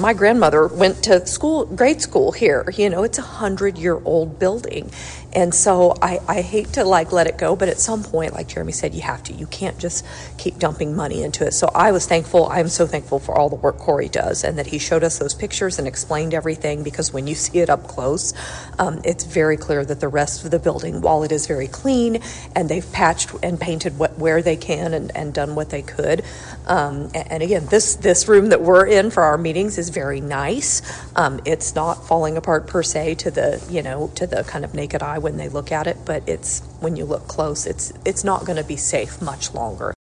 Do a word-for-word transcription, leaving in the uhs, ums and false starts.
my grandmother went to school, grade school here. You know, it's a hundred year old building. And so I, I hate to like let it go, but at some point, like Jeremy said, you have to. You can't just keep dumping money into it. So I was thankful. I'm so thankful for all the work Corey does and that he showed us those pictures and explained everything, because when you see it up close, um, it's very clear that the rest of the building, while it is very clean and they've patched and painted what, where they can and, and done what they could. Um, and, and again, this, this room that we're in for our meetings is very nice. Um, it's not falling apart per se to the, you know, to the kind of naked eye when they look at it, but it's, when you look close, it's it's not going to be safe much longer.